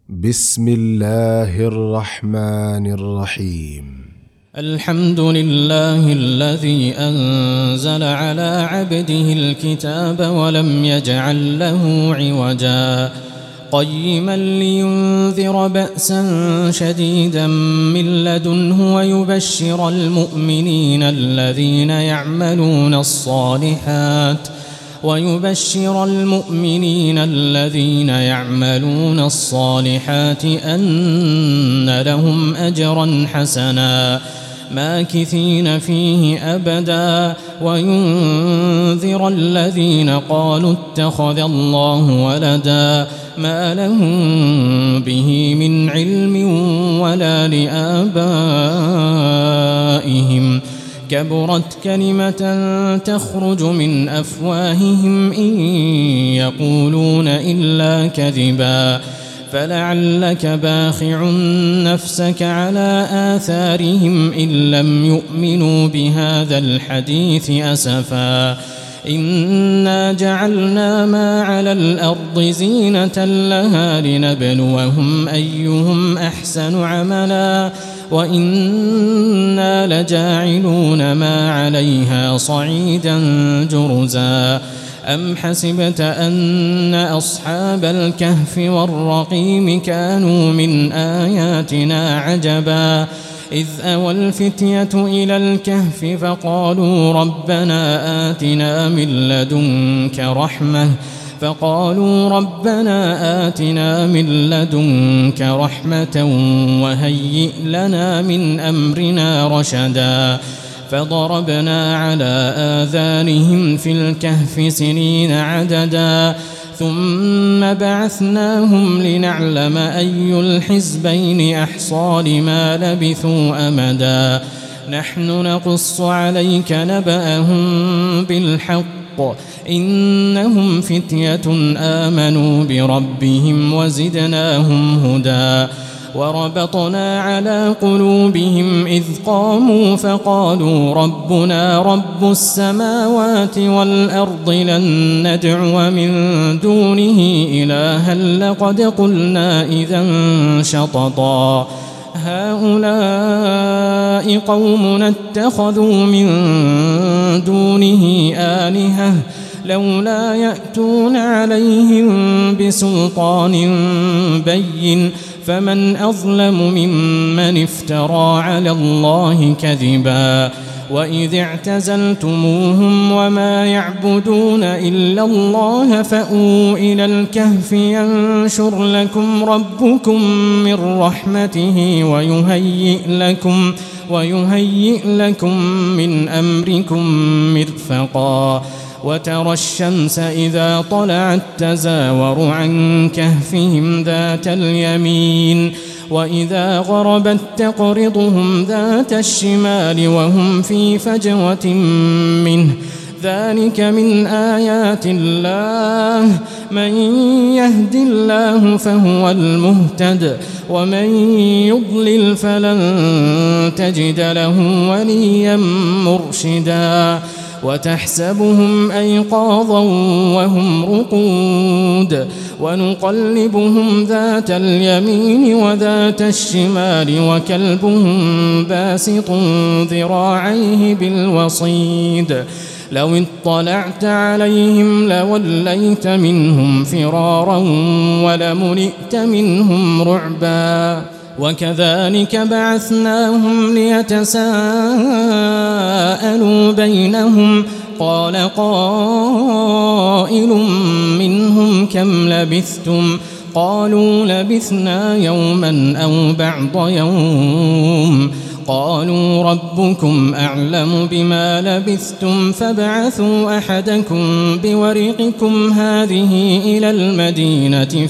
بسم الله الرحمن الرحيم. الحمد لله الذي أنزل على عبده الكتاب ولم يجعل له عوجا قيما لينذر بأسا شديدا من لدنه ويبشر المؤمنين الذين يعملون الصالحات أن لهم أجرا حسنا ماكثين فيه أبدا وينذر الذين قالوا اتخذ الله ولدا ما لهم به من علم ولا لآبائهم كبرت كلمة تخرج من أفواههم إن يقولون إلا كذبا فلعلك باخع نفسك على آثارهم إن لم يؤمنوا بهذا الحديث أسفا إنا جعلنا ما على الأرض زينة لها لنبلوهم أيهم أحسن عملا وإنا لجاعلون ما عليها صعيدا جرزا أم حسبت أن أصحاب الكهف والرقيم كانوا من آياتنا عجبا إذ أوى الفتية إلى الكهف فقالوا ربنا آتنا من لدنك رحمة وهيئ لنا من أمرنا رشدا فضربنا على آذانهم في الكهف سنين عددا ثم بعثناهم لنعلم أي الحزبين أحصى لما لبثوا أمدا نحن نقص عليك نبأهم بالحق إنهم فتية آمنوا بربهم وزدناهم هدى وربطنا على قلوبهم إذ قاموا فقالوا ربنا رب السماوات والأرض لن ندعو من دونه إلها لقد قلنا إذا شططا هؤلاء قومنا اتخذوا من دونه آلهة لولا يأتون عليهم بسلطان بين فمن أظلم ممن افترى على الله كذبا وإذ اعتزلتموهم وما يعبدون إلا الله فأووا إلى الكهف ينشر لكم ربكم من رحمته ويهيئ لكم من أمركم مرفقا وترى الشمس إذا طلعت تزاور عن كهفهم ذات اليمين وإذا غربت تقرضهم ذات الشمال وهم في فجوة منه ذلك من آيات الله من يهد الله فهو المهتد ومن يضلل فلن تجد له وليا مرشدا وتحسبهم أيقاظا وهم رقود ونقلبهم ذات اليمين وذات الشمال وكلبهم باسط ذراعيه بالوصيد لو اطلعت عليهم لوليت منهم فرارا ولملئت منهم رعبا وكذلك بعثناهم ليتساءلوا بينهم قال قائل منهم كم لبثتم قالوا لبثنا يوما أو بعض يوم قالوا ربكم أعلم بما لبثتم فابعثوا أحدكم بورقكم هذه إلى المدينة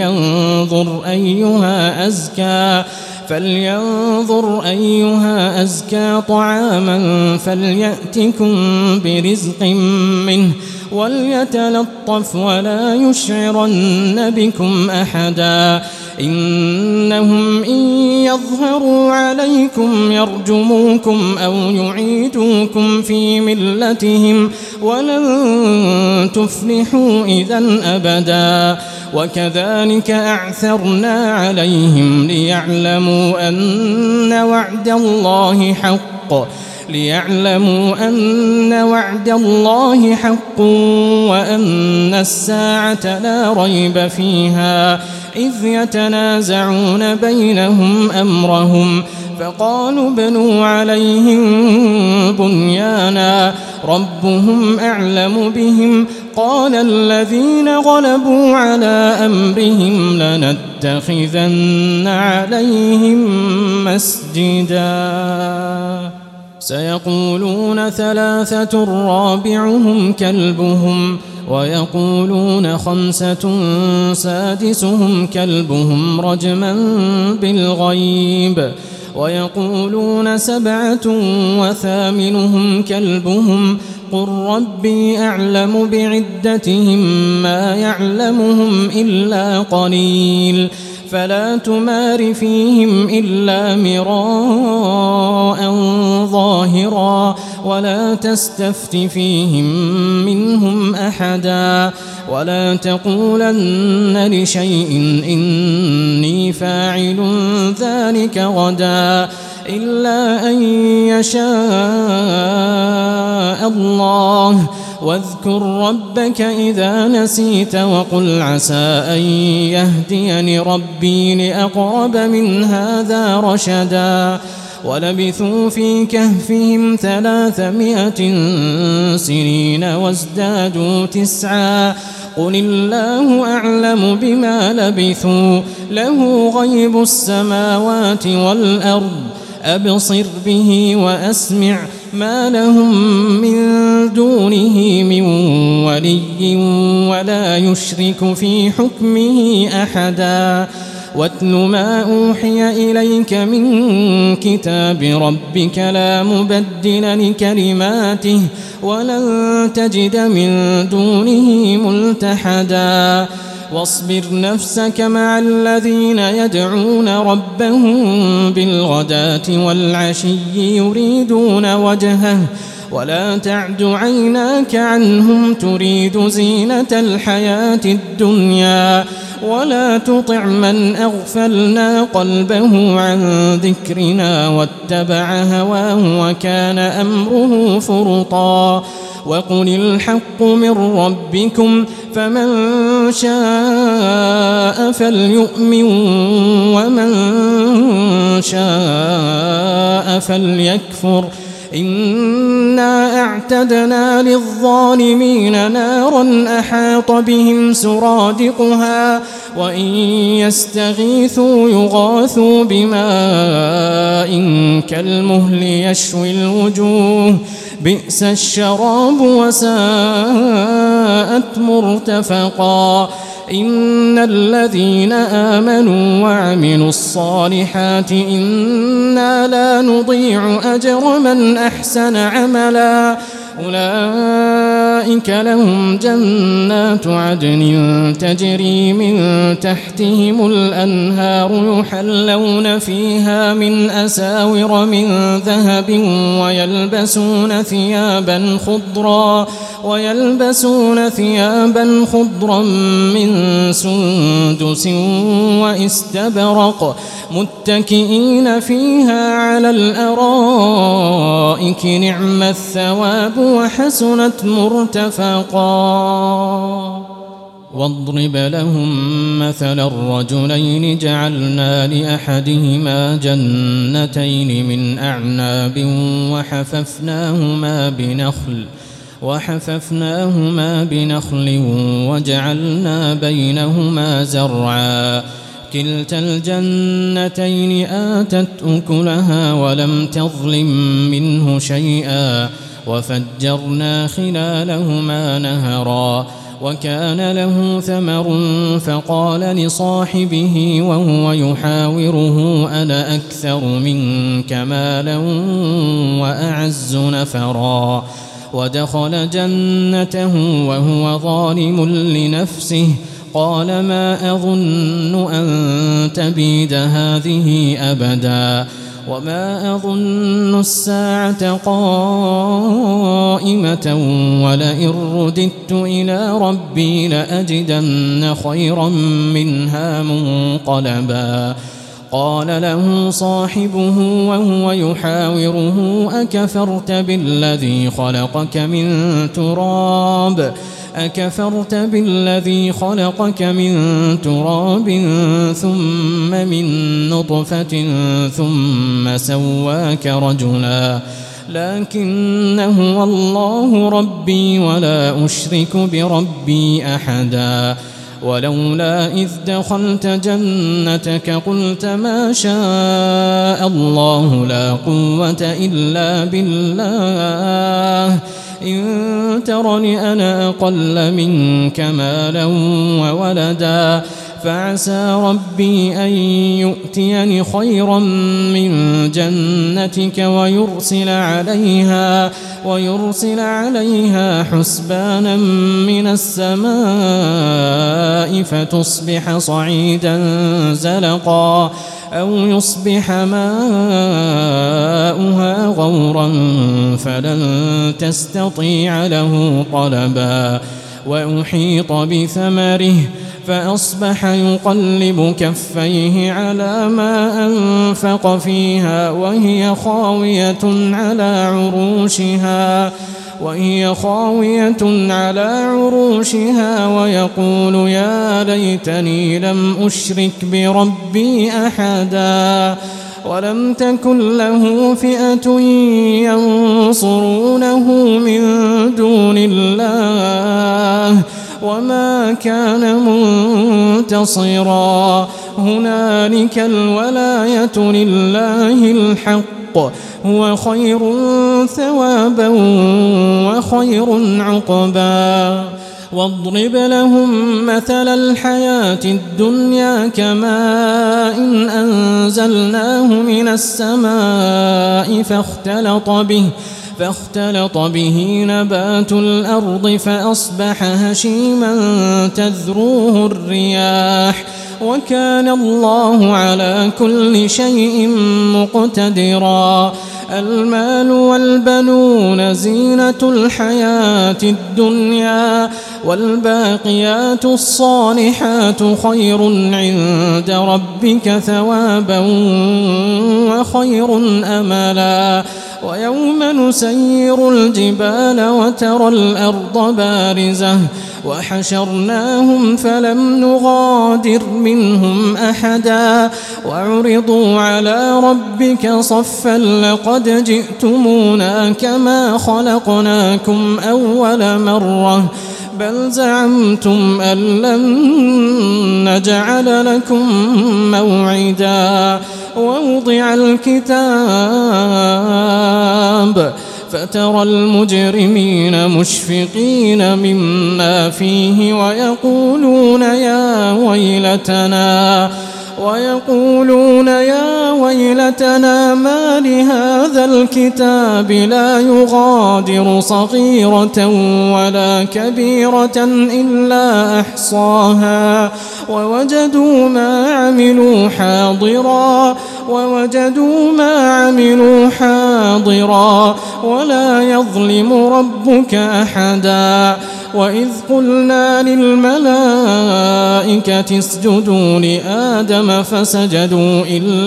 فلينظر أيها أزكى طعاما فليأتكم برزق منه وليتلطف ولا يشعرن بكم أحدا إنهم إن يظهروا عليكم يرجموكم أو يعيدوكم في ملتهم ولن تفلحوا إذن أبدا وكذلك أعثرنا عليهم ليعلموا أن وعد الله حق وأن الساعة لا ريب فيها إذ يتنازعون بينهم أمرهم فقالوا ابنوا عليهم بنيانا ربهم أعلم بهم قال الذين غلبوا على أمرهم لنتخذن عليهم مسجدا سيقولون 3 رابعهم كلبهم ويقولون 5 سادسهم كلبهم رجما بالغيب ويقولون 7 وثامنهم كلبهم قل ربي أعلم بعدتهم ما يعلمهم إلا قليل فلا تمار فيهم إلا مراء ظاهرا ولا تستفت فيهم منهم أحدا ولا تقولن لشيء إني فاعل ذلك غدا إلا أن يشاء الله واذكر ربك إذا نسيت وقل عسى أن يهديني ربي لأقرب من هذا رشدا ولبثوا في كهفهم 300 سنين وازدادوا 9 قل الله أعلم بما لبثوا له غيب السماوات والأرض أبصر به وأسمع ما لهم من دونه من ولي ولا يشرك في حكمه أحدا واتل ما أوحي إليك من كتاب ربك لا مبدل لكلماته ولن تجد من دونه ملتحدا واصبر نفسك مع الذين يدعون ربهم بالغداة والعشي يريدون وجهه ولا تعد عيناك عنهم تريد زينة الحياة الدنيا ولا تطع من أغفلنا قلبه عن ذكرنا واتبع هواه وكان أمره فرطا وقل الحق من ربكم فمن شاء فليؤمن ومن شاء فليكفر إنا أعتدنا للظالمين نارا أحاط بهم سرادقها وإن يستغيثوا يغاثوا بماء كالمهل يشوي الوجوه بئس الشراب وساءت مرتفقا إن الذين آمنوا وعملوا الصالحات إنا لا نضيع أجر من أحسن عملا أولئك لهم جنات عدن تجري من تحتهم الأنهار يحلون فيها من أساور من ذهب ويلبسون ثيابا خضرا من سندس واستبرق متكئين فيها على الأرائك نعم الثواب وحسنت مرتفقا واضرب لهم مثل الرجلين جعلنا لأحدهما جنتين من أعناب وحففناهما بنخل وجعلنا بينهما زرعا كلتا الجنتين آتت أكلها ولم تظلم منه شيئا وفجرنا خلالهما نهرا وكان له ثمر فقال لصاحبه وهو يحاوره أنا أكثر منك مالا وأعز نفرا ودخل جنته وهو ظالم لنفسه قال ما أظن أن تبيد هذه أبدا وما أظن الساعة قائمة ولئن رددت إلى ربي لأجدن خيرا منها منقلبا قال له صاحبه وهو يحاوره أكفرت بالذي خلقك من تراب ثم من نطفة ثم سواك رجلا لكن هو الله ربي ولا أشرك بربي أحدا ولولا إذ دخلت جنتك قلت ما شاء الله لا قوة إلا بالله إن ترني أنا أقل منك مالا وولدا فعسى ربي أن يؤتيني خيرا من جنتك ويرسل عليها حسبانا من السماء فتصبح صعيدا زلقا أو يصبح ماؤها غورا فلن تستطيع له طلبا وأحيط بثمره فأصبح يقلب كفيه على ما أنفق فيها وهي خاوية على عروشها ويقول يا ليتني لم أشرك بربي أحدا ولم تكن له فئة ينصرونه من دون الله وما كان منتصرا هنالك الولاية لله الحق هو خير ثوابا وخير عقبا واضرب لهم مثل الحياة الدنيا كماء أنزلناه من السماء فاختلط به نبات الأرض فأصبح هشيما تذروه الرياح وكان الله على كل شيء مقتدرا المال والبنون زينة الحياة الدنيا والباقيات الصالحات خير عند ربك ثوابا وخير أملا ويوم نسير الجبال وترى الأرض بارزة وحشرناهم فلم نغادر منهم أحدا وعرضوا على ربك صفا لقد جئتمونا كما خلقناكم أول مرة بل زعمتم أن لن نجعل لكم موعدا ووضع الكتاب فترى المجرمين مشفقين مما فيه ويقولون يا ويلتنا ما لهذا الكتاب لا يغادر صغيرة ولا كبيرة إلا أحصاها ووجدوا ما عملوا حاضرا ولا يظلم ربك أحدا وإذ قلنا للملائكة اسجدوا لآدم فسجدوا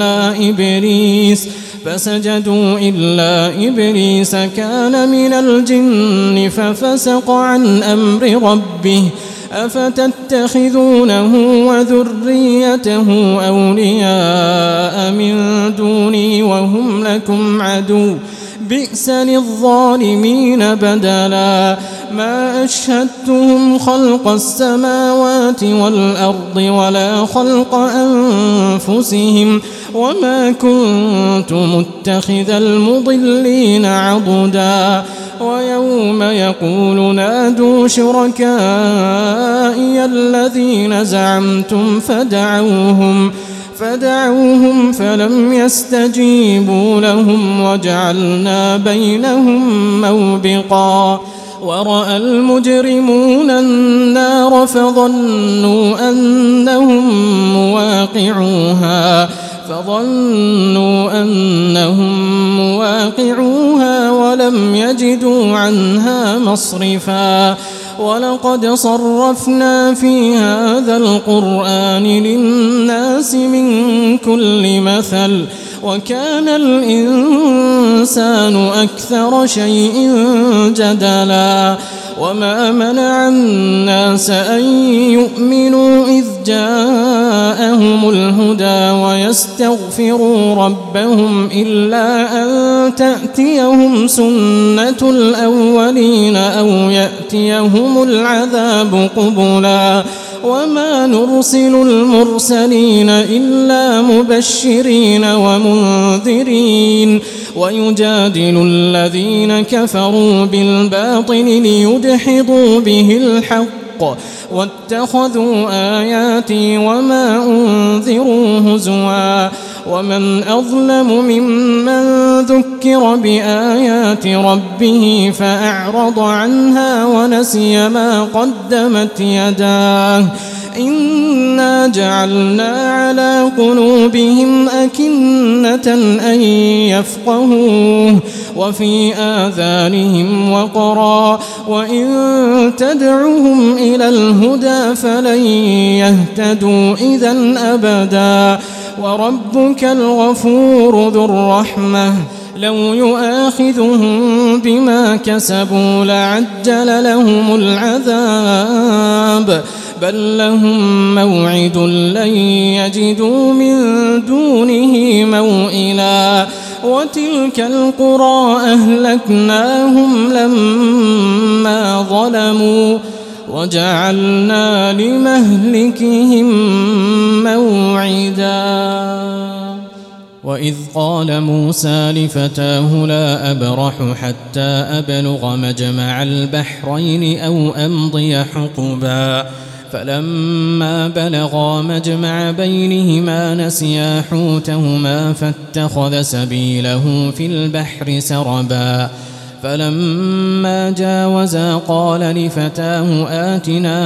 إلا إبليس كان من الجن ففسق عن أمر ربه أفتتخذونه وذريته أولياء من دوني وهم لكم عدو بئس للظالمين بدلا ما أشهدتهم خلق السماوات والأرض ولا خلق أنفسهم وما كنت متخذ المضلين عضدا ويوم يقول نادوا شركائي الذين زعمتم فدعوهم فلم يستجيبوا لهم وجعلنا بينهم موبقا ورأى المجرمون النار فظنوا أنهم مواقعوها ولم يجدوا عنها مصرفا ولقد صرفنا في هذا القرآن للناس من كل مثل وكان الإنسان أكثر شيء جدلا وما منع الناس أن يؤمنوا إذ جاءهم الهدى ويستغفروا ربهم إلا أن تأتيهم سنة الأولين أو يأتيهم العذاب قبلا وما نرسل المرسلين إلا مبشرين ومنذرين ويجادل الذين كفروا بالباطل ليدحضوا به الحق واتخذوا آياتي وما أنذروا هزوا ومن أظلم ممن ذكر بآيات ربه فأعرض عنها ونسي ما قدمت يداه إنا جعلنا على قلوبهم أكنة أن يفقهوه وفي آذانهم وقرا وإن تدعهم إلى الهدى فلن يهتدوا إذا أبدا وربك الغفور ذو الرحمة لو يؤاخذهم بما كسبوا لعجل لهم العذاب بل لهم موعد لن يجدوا من دونه موئلا وتلك القرى أهلكناهم لما ظلموا وجعلنا لمهلكهم موعدا وإذ قال موسى لفتاه لا أبرح حتى أبلغ مجمع البحرين أو أمضي حقبا فلما بلغا مجمع بينهما نسيا حوتهما فاتخذ سبيله في البحر سربا فلما جاوزا قال لفتاه آتنا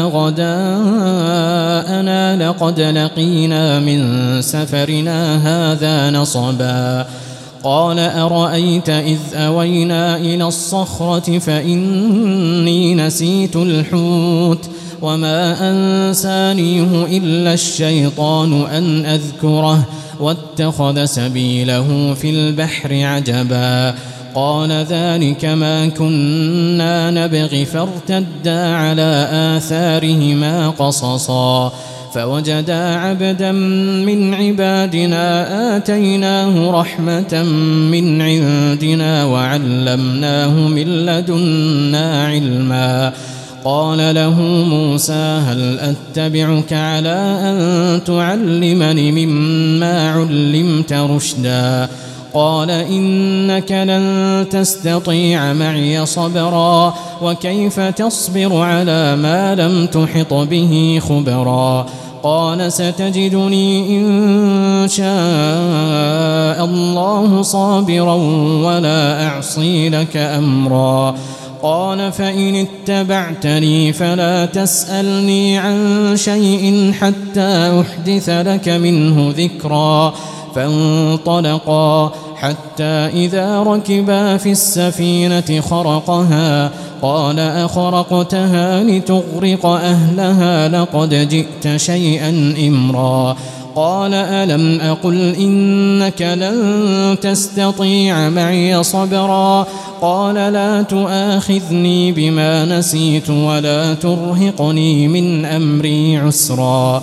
غداءنا لقد لقينا من سفرنا هذا نصبا قال أرأيت إذ أوينا إلى الصخرة فإني نسيت الحوت وما أنسانيه إلا الشيطان أن أذكره واتخذ سبيله في البحر عجبا قال ذلك ما كنا نبغي فارتدا على آثارهما قصصا فوجدا عبدا من عبادنا آتيناه رحمة من عندنا وعلمناه من لدنا علما قال له موسى هل أتبعك على أن تعلمني مما علمت رشدا قال إنك لن تستطيع معي صبرا وكيف تصبر على ما لم تحط به خبرا قال ستجدني إن شاء الله صابرا ولا أعصي لك أمرا قال فإن اتبعتني فلا تسألني عن شيء حتى أحدث لك منه ذكرا فانطلقا حتى إذا ركبا في السفينة خرقها قال أخرقتها لتغرق أهلها لقد جئت شيئا إمرا قال ألم أقل إنك لن تستطيع معي صبرا قال لا تؤاخذني بما نسيت ولا ترهقني من أمري عسرا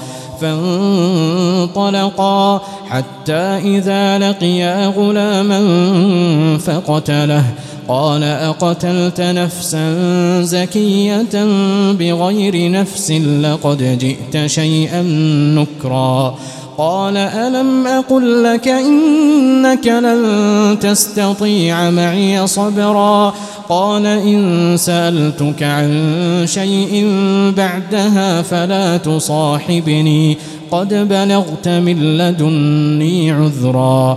فانطلقا حتى إذا لقيا غلاما فقتله قال أقتلت نفسا زكية بغير نفس لقد جئت شيئا نكرا قال ألم أقل لك إنك لن تستطيع معي صبرا قال إن سألتك عن شيء بعدها فلا تصاحبني قد بلغت من لدني عذرا.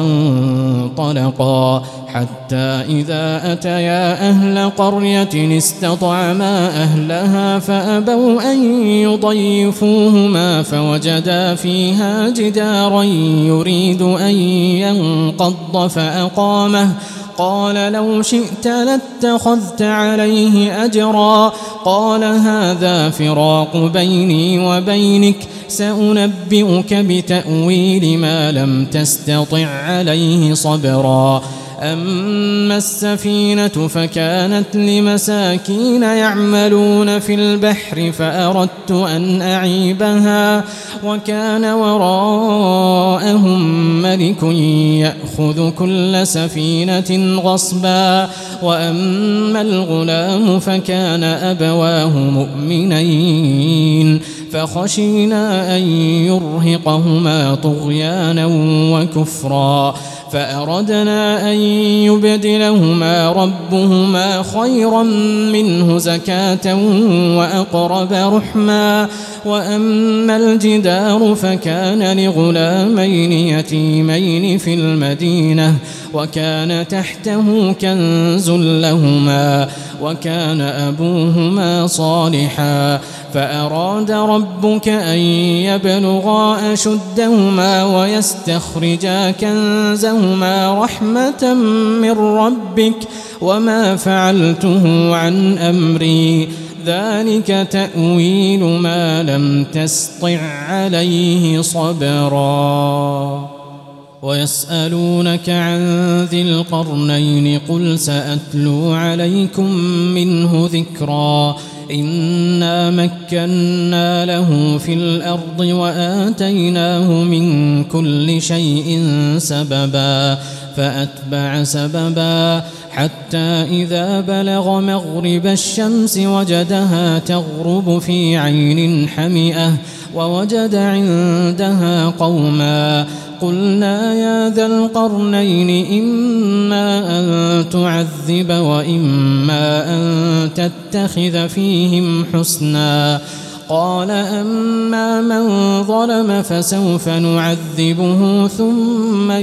فانطلقا حتى إذا أتيا أهل قرية استطعما أهلها فأبوا أن يضيفوهما فوجدا فيها جدارا يريد أن ينقض فأقامه. قال لو شئت لاتخذت عليه أجرا. قال هذا فراق بيني وبينك سأنبئك بتأويل ما لم تستطع عليه صبرا. أما السفينة فكانت لمساكين يعملون في البحر فأردت أن أعيبها وكان وراءهم ملك يأخذ كل سفينة غصبا. وأما الغلام فكان أبواه مؤمنين فخشينا أن يرهقهما طغيانا وكفرا فأردنا أن يبدلهما ربهما خيرا منه زكاة وأقرب رحما. وأما الجدار فكان لغلامين يتيمين في المدينة وكان تحته كنز لهما وكان أبوهما صالحا فأراد ربك أن يبلغا أشدهما ويستخرجا كنزهما رحمة من ربك وما فعلته عن أمري ذلك تأويل ما لم تسطع عليه صبرا. ويسألونك عن ذي القرنين قل سأتلو عليكم منه ذكرا. إنا مكنا له في الأرض وآتيناه من كل شيء سببا فأتبع سببا حتى إذا بلغ مغرب الشمس وجدها تغرب في عين حمئة ووجد عندها قوما. قلنا يا ذا القرنين إما أن تعذب وإما أن تتخذ فيهم حسنا. قال أما من ظلم فسوف نعذبه ثم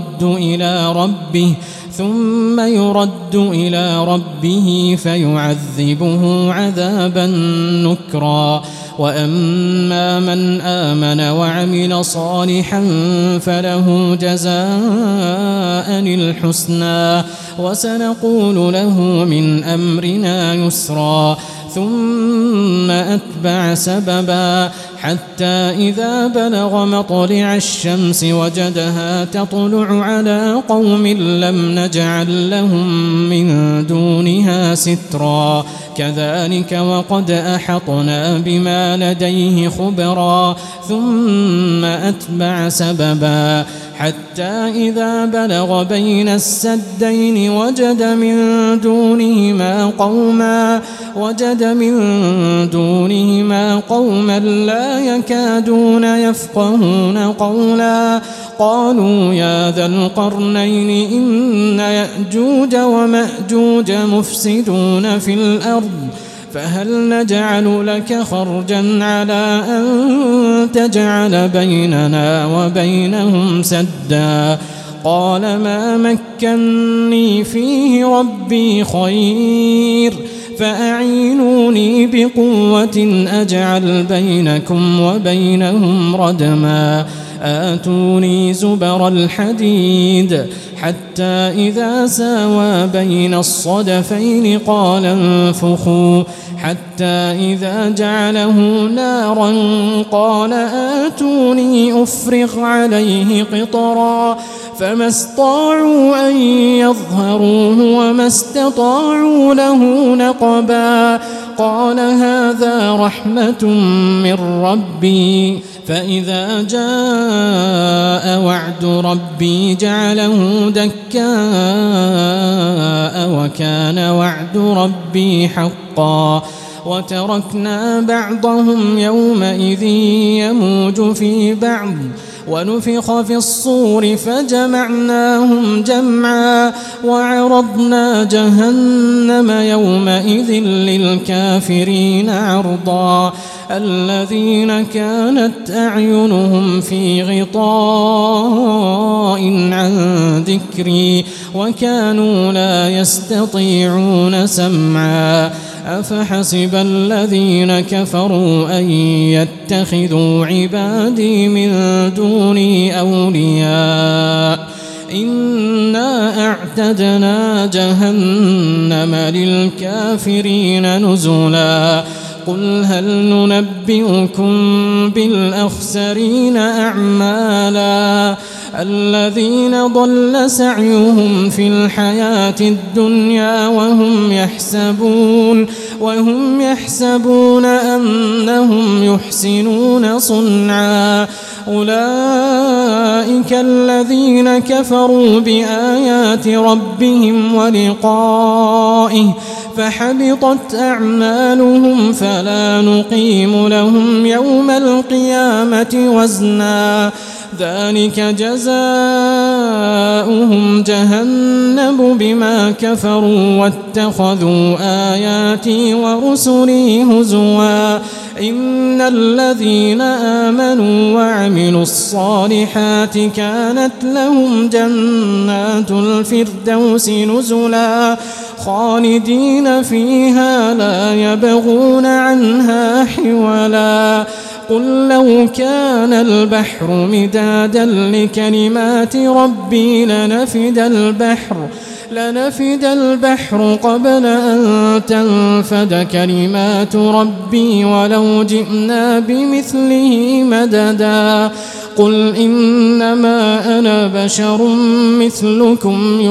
يرد إلى ربه فيعذبه عذابا نكرا. وأما من آمن وعمل صالحا فله جزاء الحسنى وسنقول له من أمرنا يسرا. ثم أتبع سببا حتى إذا بلغ مطلع الشمس وجدها تطلع على قوم لم نجعل لهم من دونها سترا. كذلك وقد أحطنا بما لديه خبرا. ثم أتبع سببا حتى إذا بلغ بين السدين وجد من دونهما قوما لا يكادون يفقهون قولا. قالوا يا ذا القرنين إن يأجوج ومأجوج مفسدون في الأرض فهل نجعل لك خرجا على أن تجعل بيننا وبينهم سدا. قال ما مكني فيه ربي خير فأعينوني بقوة أجعل بينكم وبينهم ردما. آتوني زبر الحديد حتى إذا ساوى بين الصدفين قال انفخوا حتى إذا جعله نارا قال آتوني أفرغ عليه قطرا. فما استطاعوا أن يظهروه وما استطاعوا له نقبا. قال هذا رحمة من ربي فإذا جاء وعد ربي جعله دكاء وكان وعد ربي حقا. وتركنا بعضهم يومئذ يموج في بعض ونفخ في الصور فجمعناهم جمعا وعرضنا جهنم يومئذ للكافرين عرضا الذين كانت أعينهم في غطاء عن ذكري وكانوا لا يستطيعون سمعا أفحسب الذين كفروا أن يتخذوا عبادي من دوني أولياء إنا أعتدنا جهنم للكافرين نزلا قل هل ننبئكم بالأخسرين أعمالا الذين ضل سعيهم في الحياة الدنيا وهم يحسبون أنهم يحسنون صنعا أولئك الذين كفروا بآيات ربهم ولقائه فحبطت أعمالهم فلا نقيم لهم يوم القيامة وزنا ذلك جزاؤهم جهنم بما كفروا واتخذوا آياتي ورسلي هزوا إن الذين آمنوا وعملوا الصالحات كانت لهم جنات الفردوس نزلا خالدين فيها لا يبغون عنها حولا قل لو كان البحر مدادا لكلمات ربي لنفد البحر قبل أن تنفد كلمات ربي ولو جئنا بمثله مددا قل إنما أنا بشر مثلكم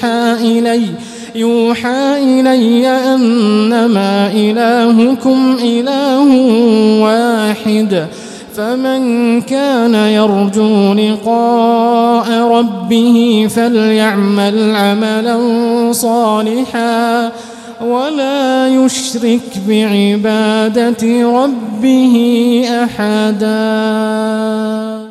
يوحى إلي أنما إلهكم إله واحد فمن كان يرجو لقاء ربه فليعمل عملا صالحا ولا يشرك بعبادة ربه أحدا.